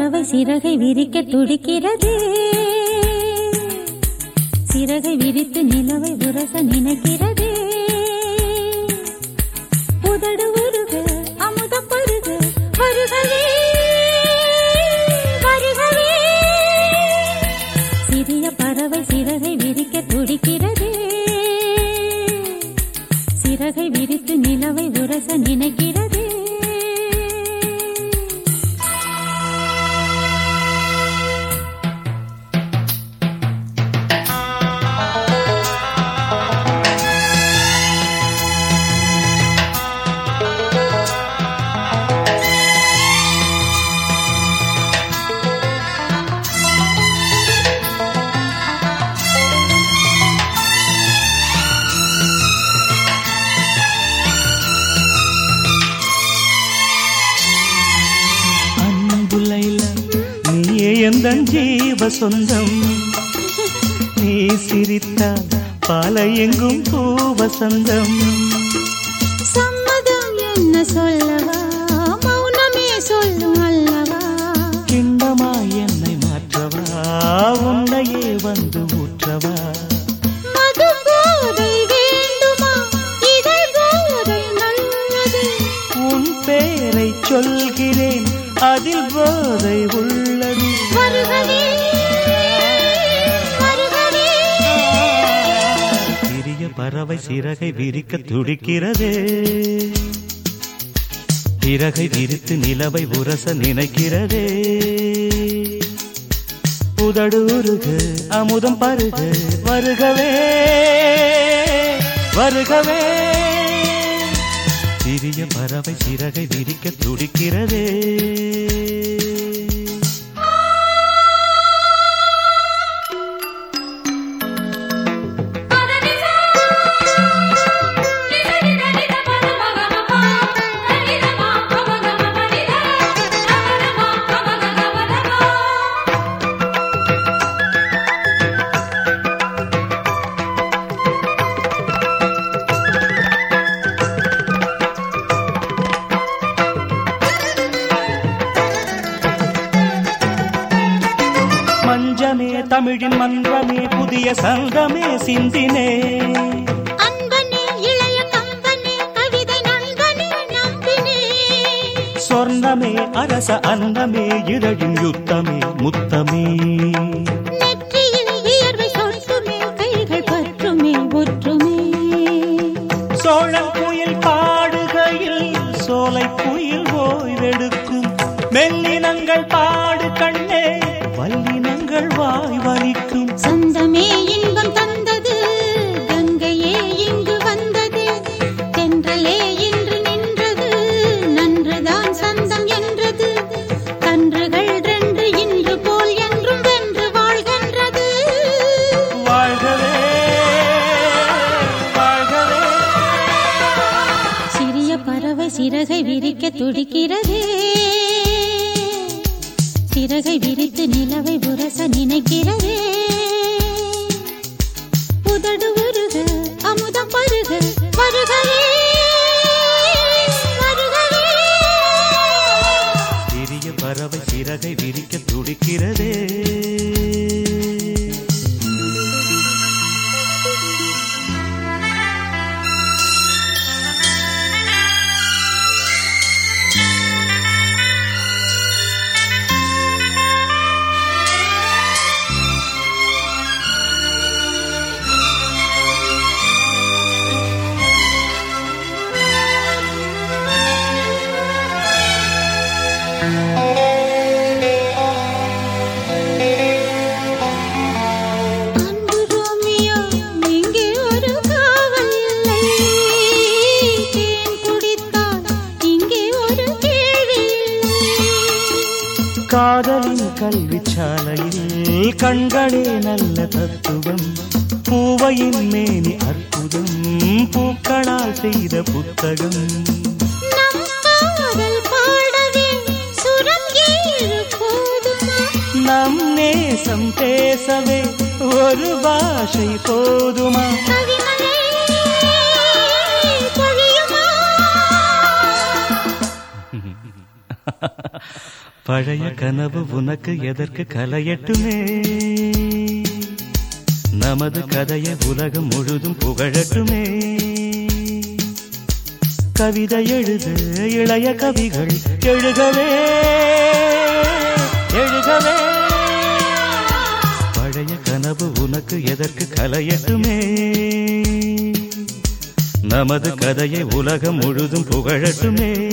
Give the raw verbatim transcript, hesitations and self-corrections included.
பறவை சிறகை விரிக்க துடிக்கிறதே, சிறகை விரித்து நிலவை உரச நினைக்கிறதே. உதடு உருக அமுதம் பருக வருகவே வருகவே. சிறிய பறவை சிறகை விரிக்க துடிக்கிறதே, சிறகை விரித்து நிலவை உரச நினைக்கிறதே. எந்தன் ஜீவ சொந்தம், நீ சிரித்தால் பாலை எங்கும் பூவசந்தம். சம்மதம் என்ன சொல்லவா, மௌனமே சொல்லும் அல்லவா. கிண்டமா என்னை மாற்றவா, உன்னையே வந்து ஊற்றவா. மது போதை வேண்டுமா, இதழ் போதை நல்லது. உன் பேரை சொல்கிறேன், அதில் போதை உள்ளது. வருகவே வருகவே. சிறிய பறவை சிறகை விரிக்க துடிக்கிறதே, சிறகை விரித்து நிலவை உரச நினைக்கிறதே. உதடு உருக அமுதம் பருக வருகவே வருகவே. சிறிய பறவை சிறகை விரிக்க துடிக்கிறதே. மஞ்சமே தமிழின் மன்றமே புதிய சங்கமே சிந்தினே. அன்பனே இளைய கம்பனே கவிதை நண்பனே நம்பினே. சொர்ணமே அரச அன்னமே இதழின் யுத்தமே முத்தமே. நெற்றியில் வியர்வை சொட்டுமே கைகள் பற்றுமே ஒற்றுமே. சோழன் குயில் பாடுகையில் சோலை குயில் ஓய்வெடுக்கும். மெல்லினங்கள் பாடு கண்ணே, வல்லினங்கள் வாய் வலிக்கும். சொந்தமே இன்பம் தந்தது, கங்கையே இங்கு வந்தது. தென்றலே இன்று நின்றது, நன்றுதான் சொந்தம் என்றது. கன்றுகள் ரெண்டு இன்று போல் என்றும் வென்று வாழ்கின்றது. வாழ்கவே வாழ்கவே. சிறிய பறவை சிறகை விரிக்க துடிக்கிறதே, சிறகை விரித்து நிலவை உரச நினைக்கிறதே. உதடு உருக அமுதம் பருக வருகவே வருகவே. சிறிய பறவை சிறகை விரிக்க துடிக்கிறதே. அன்பு ரோமியோ, இங்கே ஒரு காவல் இல்லை. தேன் குடித்தால் இங்கே ஒரு கேள்வி இல்லை. காதலின் கல்விச்சாலையில் கண்களே நல்ல தத்துவம். பூவையின் மேனி அற்புதம், பூக்களால் செய்த புத்தகம். நம் காதல் பாடவே சுரம் ஏழு போதுமா. நம் நேசம் பேசவே ஒரு பாஷை போதுமா. கவிமலை பொழியுமா. பழைய கனவு உனக்கு எதற்கு கலையட்டுமே நமது கதையை உலகம் முழுதும் புகழட்டுமே கவிதை எழுது இளைய கவிகள் எழுகவே எழுகவே பழைய கனவு உனக்கு எதற்கு கலையட்டுமே நமது கதையை உலகம் முழுதும் புகழட்டுமே